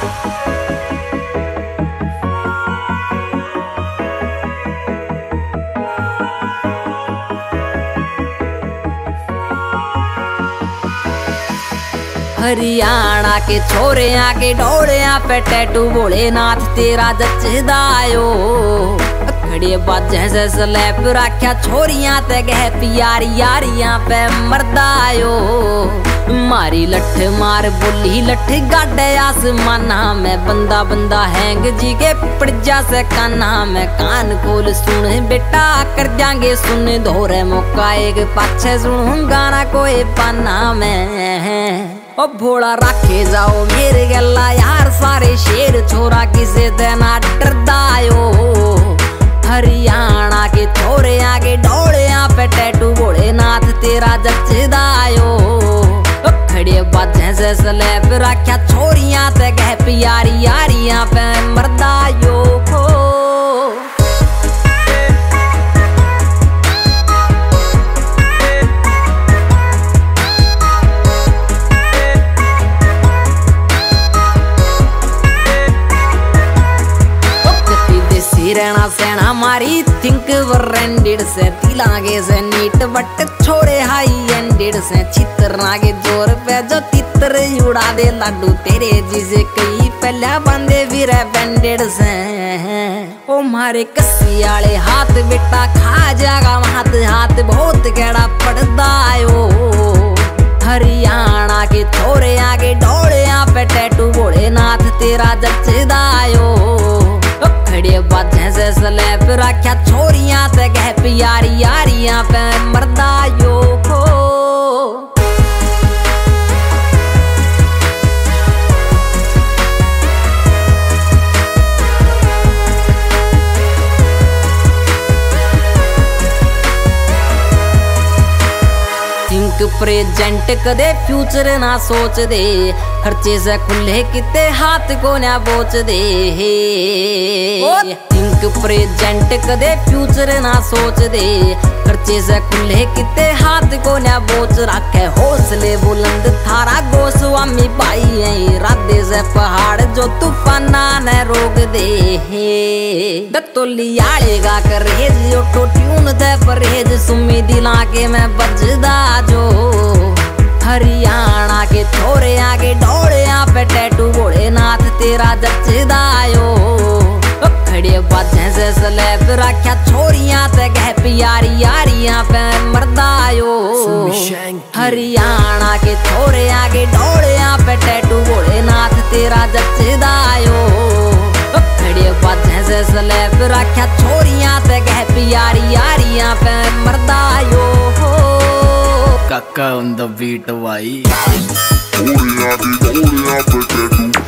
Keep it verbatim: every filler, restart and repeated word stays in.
हरियाणा के छोरे आके डोले पे टैटू भोलेनाथ तेरा जचदायो खड़े बाजे से स्लैप रख्या छोरियां ते गह प्यारी यारियां पे मरदायो मारी लठ मार बोली लठ गाडे आसमाना में बंदा बंदा हैंग जी के पड़जा से काना में कान खोल सुन बेटा कर जाएंगे सुन धोरे मौका एक पाछे सुन गाना कोई पाना में ओ भोला रखे जाओ मेरे गला यार सारे शेर छोरा किसे देना डरदायो हरियाणा के छोरे आगे डोले पे टैटू भोलेनाथ तेरा जचदायो खड़े बाजे से स्लैब रख्या छोरियां ते गह प्यारी यारियां पे मरदायो रहना सेना मारी थिंक ब्रांडेड से तिलागे से नीट बट छोड़े हाई एंडेड से चित्र नागे जोर पे जो तितर उड़ा दे लाडू तेरे जिसे कई पहले बंदे भी रह बैंडेड से ओ मारे कस्सी आले हाथ बेटा खा जागा हाथ हाथ बहुत गड़ा पड़दायो हरियाणा के छोरे आगे डोले पे टैटू भोलेनाथ तेरा जचदायो खड़े बाजे से स्लैब रख्या छोरियां ते गह प्यारी यारियां पे मरदायो को प्रेजेंट कदे फ्यूचर ना सोच दे खर्चे से खुले किते हाथ को ना बोच दे थिंक प्रेजेंट कदे फ्यूचर ना सोच दे खर्चे से खुले किते हाथ को ना बोच रखे हौसले बुलंद थारा गोस्वामी भाई है इरादे से पहाड़ जो तूफाना न रोक दे दत्तोली आलेगा करेज ऑटो ट्यून दे परहेज सुमी दिला के मैं बजदा जो हरियाणा के छोरे आगे डोले पे टैटू भोलेनाथ तेरा जचदायो खड़े बाजे से स्लैब रख्या छोरियां ते गह प्यारी यारियां पे मरदायो हरियाणा के छोरे आगे डोले पे टैटू भोलेनाथ तेरा जचदायो खड़े बाजे से स्लैब रख्या छोरियां ते गह प्यारी यारियां पे मरदायो Kaka on the beat, भाई। Oria, oria,